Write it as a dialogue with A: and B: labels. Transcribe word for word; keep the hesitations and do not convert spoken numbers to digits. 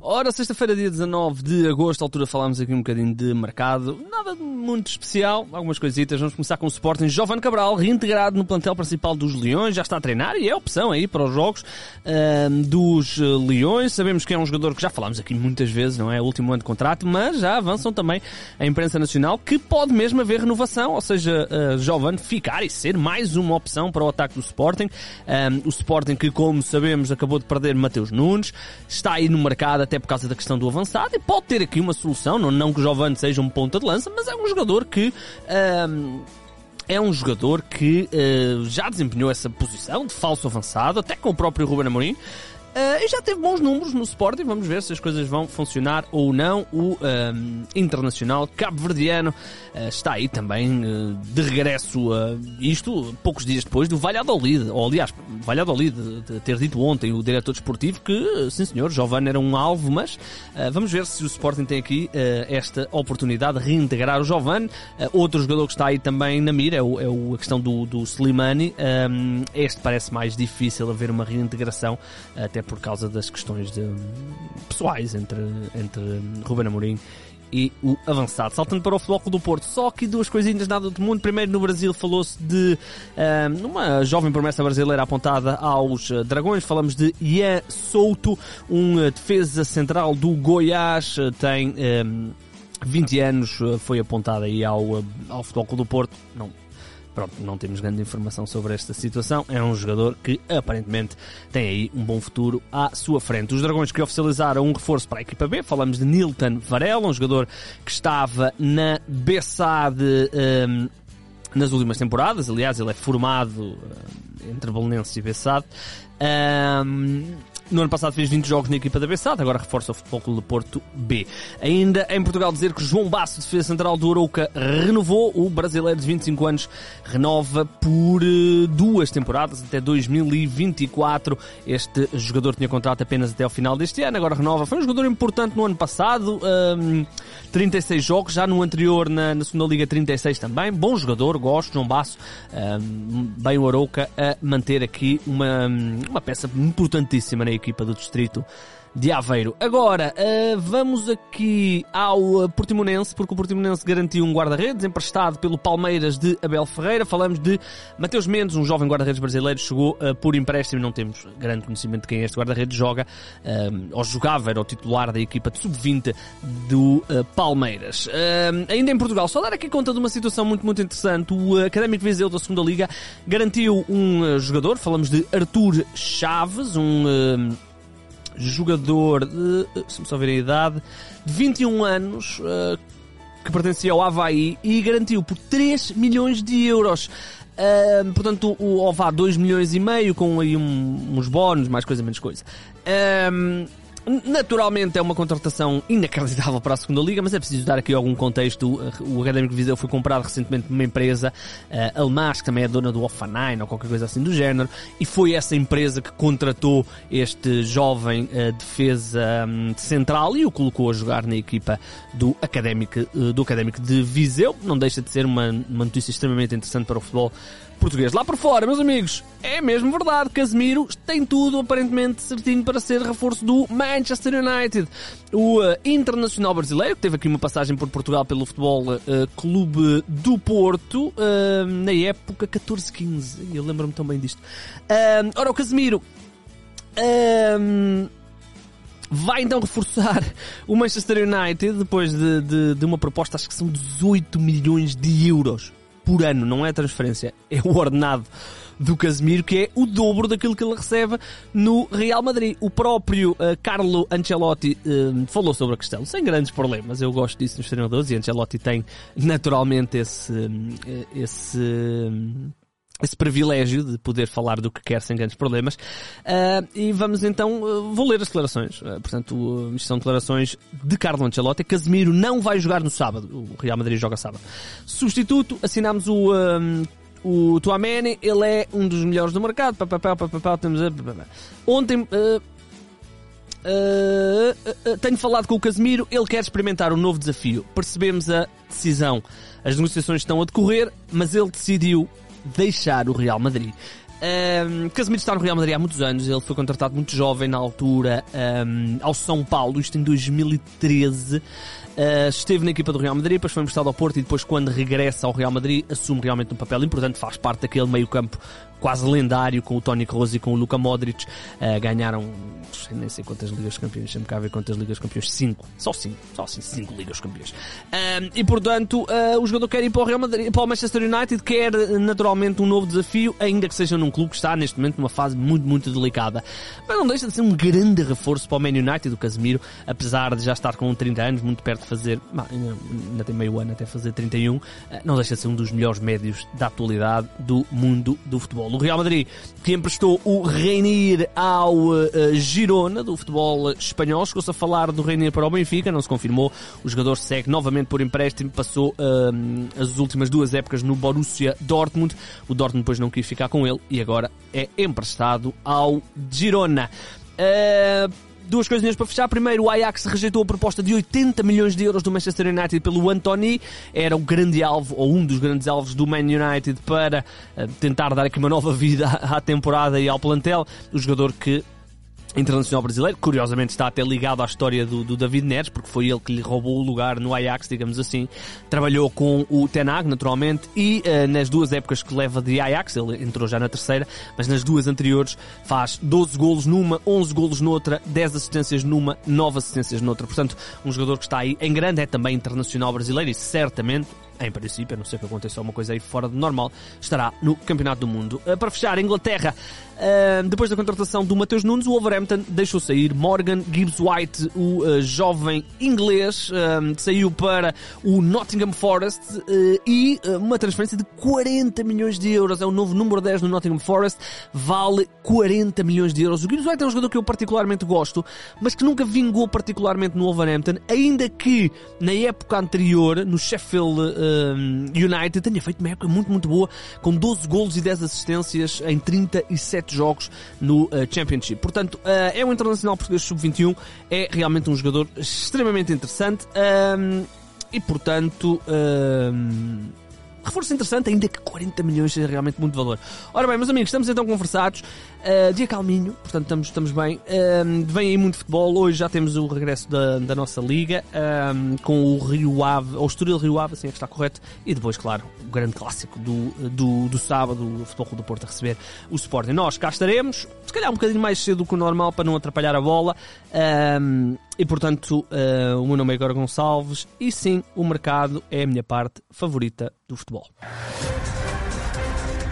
A: Ora, sexta-feira, dia dezanove de agosto, à altura falámos aqui um bocadinho de mercado, nada muito especial, algumas coisitas. Vamos começar com o Sporting. Jovane Cabral, reintegrado no plantel principal dos Leões, já está a treinar e é opção aí para os jogos uh, dos Leões. Sabemos que é um jogador que já falámos aqui muitas vezes, não é? O último ano de contrato, mas já avançam também a imprensa nacional que pode mesmo haver renovação, ou seja, uh, Jovane ficar e ser mais uma opção para o ataque do Sporting. Um, o Sporting que, como sabemos, acabou de perder Mateus Nunes, está aí no mercado até por causa da questão do avançado e pode ter aqui uma solução, não, não que o Jovane seja um ponta de lança, mas é um jogador que um, é um jogador que uh, já desempenhou essa posição de falso avançado, até com o próprio Ruben Amorim. Uh, e já teve bons números no Sporting, vamos ver se as coisas vão funcionar ou não. O um, internacional cabo-verdiano uh, está aí também uh, de regresso a uh, isto, poucos dias depois do Valladolid, ou aliás, Valladolid de, de ter dito ontem o diretor desportivo que, uh, sim senhor, Jovane era um alvo, mas uh, vamos ver se o Sporting tem aqui uh, esta oportunidade de reintegrar o Jovane. Uh, outro jogador que está aí também na mira é, o, é o, a questão do, do Slimani. Um, este parece mais difícil haver uma reintegração, até por causa das questões de, pessoais entre, entre Ruben Amorim e o avançado. Saltando para o Futebol Clube do Porto, só aqui duas coisinhas nada do mundo. Primeiro, no Brasil falou-se de um, uma jovem promessa brasileira apontada aos uh, Dragões. Falamos de Ian Souto, um uh, defesa central do Goiás, uh, tem um, vinte anos, uh, foi apontado aí ao, uh, ao Futebol Clube do Porto. Não Pronto, não temos grande informação sobre esta situação. É um jogador que aparentemente tem aí um bom futuro à sua frente. Os Dragões que oficializaram um reforço para a equipa B. Falamos de Nilton Varela, um jogador que estava na B S A D um, nas últimas temporadas. Aliás, ele é formado um, entre Belenenses e B S A D. Um, No ano passado fez vinte jogos na equipa da B S A D, agora reforça o Futebol Clube do Porto B. Ainda em Portugal dizer que João Basso, defesa central do Arouca, renovou. O brasileiro de vinte e cinco anos renova por uh, duas temporadas, até dois mil e vinte e quatro. Este jogador tinha contrato apenas até ao final deste ano, agora renova. Foi um jogador importante no ano passado, um, trinta e seis jogos, já no anterior na, na segunda Liga trinta e seis também. Bom jogador, gosto, João Basso, um, bem o Arouca a manter aqui uma, uma peça importantíssima na equipa do distrito de Aveiro. Agora, uh, vamos aqui ao uh, Portimonense, porque o Portimonense garantiu um guarda-redes emprestado pelo Palmeiras de Abel Ferreira. Falamos de Mateus Mendes, um jovem guarda-redes brasileiro, chegou uh, por empréstimo, não temos grande conhecimento de quem é este guarda-redes, joga, uh, ou jogava, era o titular da equipa de sub vinte do uh, Palmeiras. Uh, ainda em Portugal, só dar aqui conta de uma situação muito, muito interessante. O uh, Académico Viseu da segunda Liga garantiu um uh, jogador, falamos de Arthur Chaves, um uh, jogador de, se me só ver a idade, de vinte e um anos, uh, que pertencia ao Avaí e garantiu por três milhões de euros. Uh, portanto, o OVA dois milhões e meio, com aí um, uns bónus, mais coisa, menos coisa. Uh, Naturalmente é uma contratação inacreditável para a segunda Liga, mas é preciso dar aqui algum contexto. O Académico Viseu foi comprado recentemente por uma empresa, uh, Almas, que também é dona do Offenheim ou qualquer coisa assim do género, e foi essa empresa que contratou este jovem uh, defesa um, central e o colocou a jogar na equipa do Académico, uh, do Académico de Viseu. Não deixa de ser uma, uma notícia extremamente interessante para o futebol português. Lá por fora, meus amigos, é mesmo verdade, Casemiro tem tudo aparentemente certinho para ser reforço do Manchester United. O uh, internacional brasileiro, que teve aqui uma passagem por Portugal pelo Futebol uh, Clube do Porto, uh, na época catorze quinze, eu lembro-me tão bem disto. Uh, ora, o Casemiro uh, vai então reforçar o Manchester United depois de, de, de uma proposta, acho que são dezoito milhões de euros por ano, não é transferência, é o ordenado do Casemiro, que é o dobro daquilo que ele recebe no Real Madrid. O próprio uh, Carlo Ancelotti uh, falou sobre a questão, sem grandes problemas. Eu gosto disso nos treinadores, e Ancelotti tem naturalmente esse... Uh, esse uh, esse privilégio de poder falar do que quer sem grandes problemas. Uh, e vamos então, uh, vou ler as declarações. Uh, portanto, uh, isto são declarações de Carlo Ancelotti. Casemiro não vai jogar no sábado. O Real Madrid joga sábado. Substituto, assinamos o, um, o Tchouaméni. Ele é um dos melhores do mercado. Pá, pá, pá, pá, pá, pá, temos a... Ontem... Uh, Uh, uh, tenho falado com o Casemiro, ele quer experimentar um novo desafio. Percebemos a decisão. As negociações estão a decorrer, mas ele decidiu deixar o Real Madrid. Um, Casemiro está no Real Madrid há muitos anos, ele foi contratado muito jovem na altura um, ao São Paulo, isto em dois mil e treze. Uh, esteve na equipa do Real Madrid, depois foi emprestado ao Porto e depois, quando regressa ao Real Madrid, assume realmente um papel importante, faz parte daquele meio-campo quase lendário com o Toni Kroos e com o Luka Modric. Uh, ganharam nem sei quantas Ligas Campeões, deixa-me cá ver quantas Ligas Campeões, cinco, só cinco, só assim, cinco Ligas Campeões. Uh, e portanto, uh, o jogador quer ir para o Real Madrid, para o Manchester United, quer naturalmente um novo desafio, ainda que seja num clube que está neste momento numa fase muito, muito delicada. Mas não deixa de ser um grande reforço para o Man United, do Casemiro, apesar de já estar com trinta anos, muito perto de fazer, ainda, ainda tem meio ano até fazer trinta e um, não deixa de ser um dos melhores médios da atualidade do mundo do futebol. O Real Madrid, que emprestou o Reinier ao uh, Girona, do futebol espanhol, chegou-se a falar do Reinier para o Benfica, não se confirmou, o jogador segue novamente por empréstimo, passou uh, as últimas duas épocas no Borussia Dortmund, o Dortmund depois não quis ficar com ele e agora é emprestado ao Girona. Uh, Duas coisinhas para fechar. Primeiro, o Ajax rejeitou a proposta de oitenta milhões de euros do Manchester United pelo Antony. Era o grande alvo, ou um dos grandes alvos do Man United para uh, tentar dar aqui uma nova vida à temporada e ao plantel. O jogador que internacional brasileiro, curiosamente está até ligado à história do, do David Neres, porque foi ele que lhe roubou o lugar no Ajax, digamos assim. Trabalhou com o Ten Hag, naturalmente, e uh, nas duas épocas que leva de Ajax, ele entrou já na terceira, mas nas duas anteriores faz doze golos numa, onze golos noutra, dez assistências numa, nove assistências noutra. Portanto, um jogador que está aí em grande, é também internacional brasileiro e certamente, em princípio, a não ser que aconteça alguma coisa aí fora do normal, estará no Campeonato do Mundo. Uh, para fechar, a Inglaterra, uh, depois da contratação do Matheus Nunes, o Wolverhampton deixou sair Morgan Gibbs-White, o uh, jovem inglês, uh, saiu para o Nottingham Forest uh, e uh, uma transferência de quarenta milhões de euros. É o novo número dez no Nottingham Forest, vale quarenta milhões de euros. O Gibbs-White é um jogador que eu particularmente gosto, mas que nunca vingou particularmente no Wolverhampton, ainda que na época anterior, no Sheffield uh, United, tenha feito uma época muito, muito boa, com doze golos e dez assistências em trinta e sete jogos no uh, Championship. Portanto, uh, é um internacional português sub vinte e um, é realmente um jogador extremamente interessante um, e, portanto, um, reforço interessante, ainda que quarenta milhões seja realmente muito valor. Ora bem, meus amigos, estamos então conversados. Uh, dia calminho, portanto estamos, estamos bem. Uh, vem aí muito futebol. Hoje já temos o regresso da, da nossa liga, uh, com o Rio Ave, ou o Estoril Rio Ave, assim é que está correto. E depois, claro, o grande clássico do, do, do sábado, o Futebol Clube do Porto a receber o Sporting. Nós cá estaremos, se calhar um bocadinho mais cedo do que o normal, para não atrapalhar a bola. Uh, e portanto, uh, o meu nome é Igor Gonçalves. E sim, o mercado é a minha parte favorita do futebol.